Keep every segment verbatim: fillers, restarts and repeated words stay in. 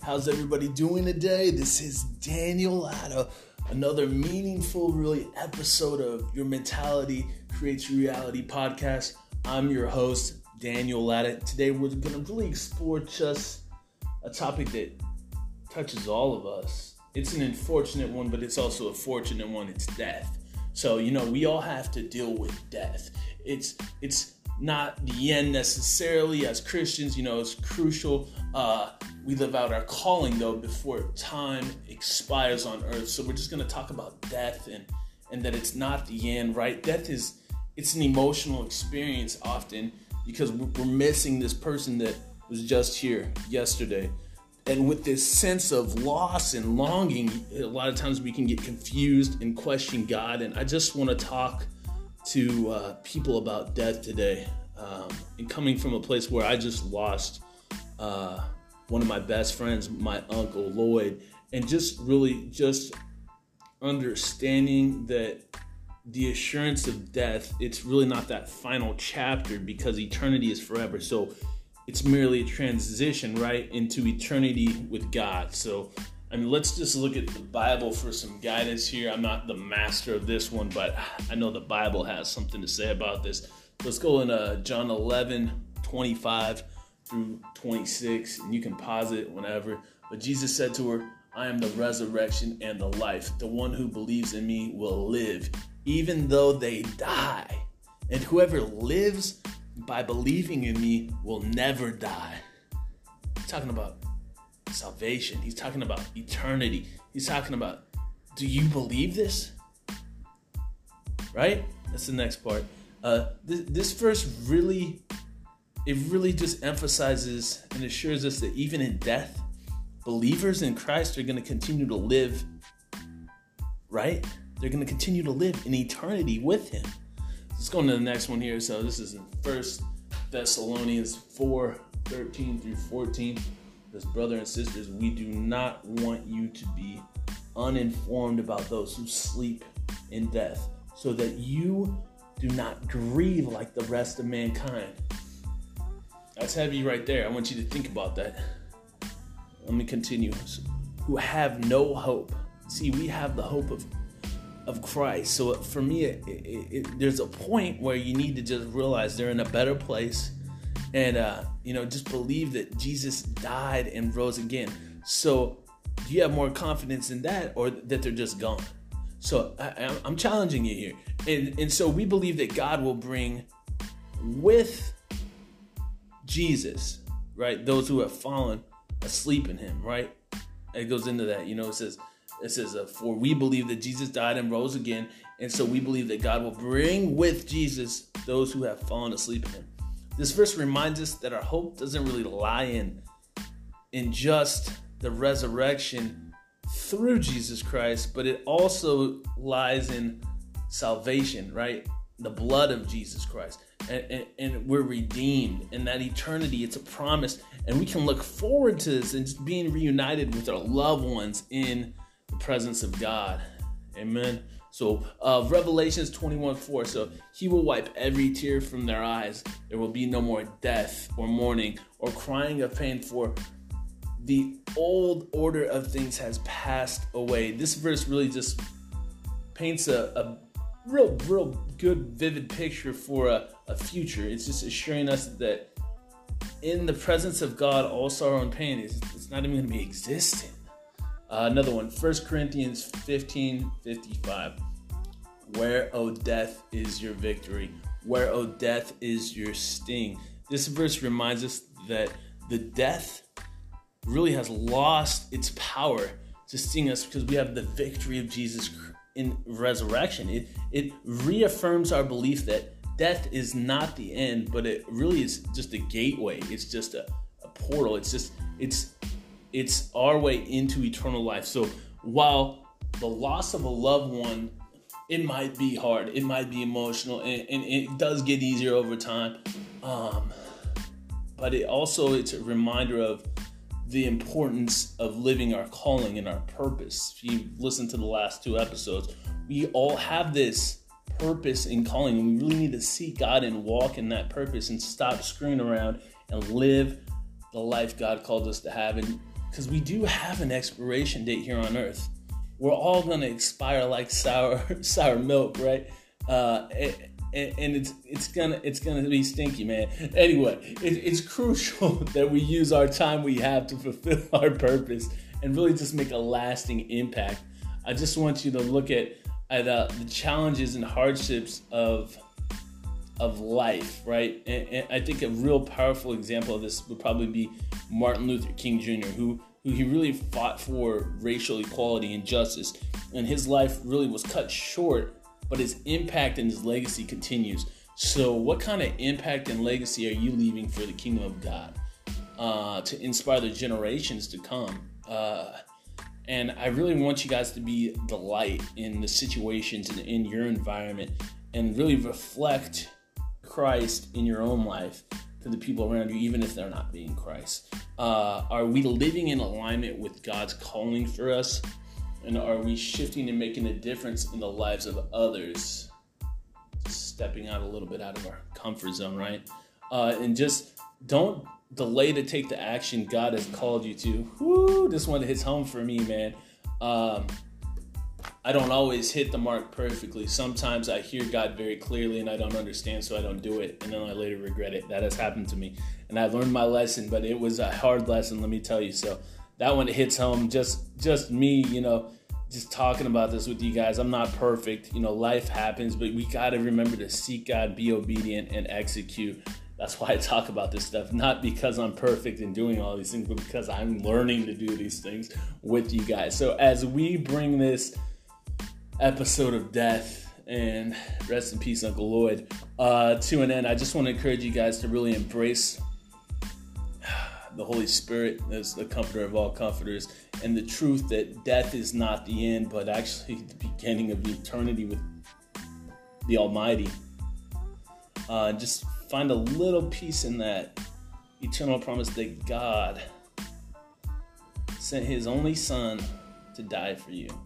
How's everybody doing today? This is Daniel Latta, another meaningful, really episode of Your Mentality Creates Reality podcast. I'm your host, Daniel Latta. Today we're going to really explore just a topic that touches all of us. It's an unfortunate one, but it's also a fortunate one. It's death. So, you know, we all have to deal with death. It's it's not the end necessarily as Christians. You know, it's crucial. Uh, we live out our calling, though, before time expires on earth. So we're just going to talk about death and, and that it's not the end, right? Death is, it's an emotional experience often because we're missing this person that was just here yesterday. And with this sense of loss and longing, a lot of times we can get confused and question God. And I just want to talk to uh, people about death today. Um, and coming from a place where I just lost uh, one of my best friends, my uncle Lloyd, and just really just understanding that the assurance of death, it's really not that final chapter because eternity is forever. So it's merely a transition, right, into eternity with God. So, I mean, let's just look at the Bible for some guidance here. I'm not the master of this one, but I know the Bible has something to say about this. Let's go in uh, John eleven, twenty-five through twenty-six, and you can pause it whenever. But Jesus said to her, I am the resurrection and the life. The one who believes in me will live, even though they die. And whoever lives by believing in me will never die. He's talking about salvation. He's talking about eternity. He's talking about, do you believe this? Right? That's the next part. Uh, this, this verse really, it really just emphasizes and assures us that even in death, believers in Christ are going to continue to live, right? They're going to continue to live in eternity with him. Let's go into the next one here. So this is in First Thessalonians four, thirteen through fourteen. As brother and sisters, we do not want you to be uninformed about those who sleep in death, so that you do not grieve like the rest of mankind. That's heavy right there. I want you to think about that. Let me continue. Who have no hope. See, we have the hope of of Christ. So for me, it, it, it, there's a point where you need to just realize they're in a better place. And, uh, you know, just believe that Jesus died and rose again. So do you have more confidence in that, or that they're just gone? So I, I'm challenging you here. And, and so we believe that God will bring with Jesus, right, those who have fallen asleep in him, right? It goes into that, you know, it says, it says, uh, for we believe that Jesus died and rose again. And so we believe that God will bring with Jesus those who have fallen asleep in him. This verse reminds us that our hope doesn't really lie in, in just the resurrection through Jesus Christ, but it also lies in salvation, right? The blood of Jesus Christ. And, and, and we're redeemed. And that eternity, it's a promise. And we can look forward to this and just being reunited with our loved ones in the presence of God. Amen. So uh, Revelations twenty-one four. So he will wipe every tear from their eyes. There will be no more death or mourning or crying of pain, for the old order of things has passed away. This verse really just paints a, a real, real good, vivid picture for a, a future. It's just assuring us that in the presence of God, all sorrow and pain is it's not even going to be existing. Uh, another one, First Corinthians fifteen fifty-five. Where, O death, is your victory? Where, O death, is your sting? This verse reminds us that the death really has lost its power to sting us because we have the victory of Jesus in resurrection. It, it reaffirms our belief that death is not the end, but it really is just a gateway. It's just a, a portal. It's just, it's, It's our way into eternal life. So while the loss of a loved one, it might be hard, it might be emotional, and, and it does get easier over time. Um, but it also, it's a reminder of the importance of living our calling and our purpose. If you listen to the last two episodes, we all have this purpose in calling, and we really need to seek God and walk in that purpose and stop screwing around and live the life God called us to have. And because we do have an expiration date here on earth. We're all going to expire like sour sour milk, right? Uh, and, and it's it's gonna it's gonna be stinky, man. Anyway, it, it's crucial that we use our time we have to fulfill our purpose and really just make a lasting impact. I just want you to look at at uh, the challenges and hardships of of life, right? And, and I think a real powerful example of this would probably be Martin Luther King Junior, who who he really fought for racial equality and justice. And his life really was cut short, but his impact and his legacy continues. So what kind of impact and legacy are you leaving for the kingdom of God uh, to inspire the generations to come? Uh, and I really want you guys to be the light in the situations and in your environment and really reflect Christ in your own life to the people around you, even if they're not being Christ. Uh, are we living in alignment with God's calling for us? And are we shifting and making a difference in the lives of others? Stepping out a little bit out of our comfort zone, right? Uh, and just don't delay to take the action God has called you to. Whoo, this one hits home for me, man. Um, I don't always hit the mark perfectly. Sometimes I hear God very clearly and I don't understand, so I don't do it. And then I later regret it. That has happened to me. And I've learned my lesson, but it was a hard lesson, let me tell you. So that one hits home. Just just me, you know, just talking about this with you guys. I'm not perfect. You know, life happens, but we got to remember to seek God, be obedient, and execute. That's why I talk about this stuff, not because I'm perfect in doing all these things, but because I'm learning to do these things with you guys. So as we bring this episode of death and rest in peace, Uncle Lloyd, uh, to an end, I just want to encourage you guys to really embrace the Holy Spirit as the comforter of all comforters, and the truth that death is not the end, but actually the beginning of eternity with the Almighty. Uh, just find a little peace in that eternal promise that God sent his only Son to die for you,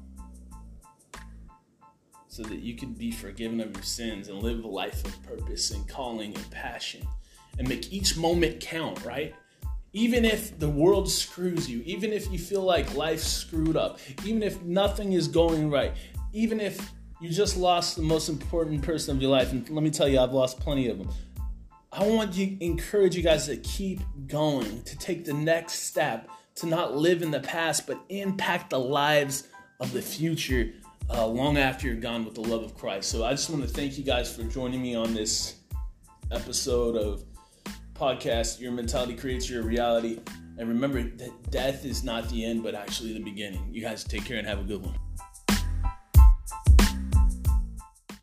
so that you could be forgiven of your sins and live a life of purpose and calling and passion and make each moment count, right? Even if the world screws you, even if you feel like life's screwed up, even if nothing is going right, even if you just lost the most important person of your life, and let me tell you, I've lost plenty of them. I want to encourage you guys to keep going, to take the next step, to not live in the past, but impact the lives of the future Uh, long after you're gone with the love of Christ. So I just want to thank you guys for joining me on this episode of podcast, Your Mentality Creates Your Reality. And remember that death is not the end, but actually the beginning. You guys take care and have a good one.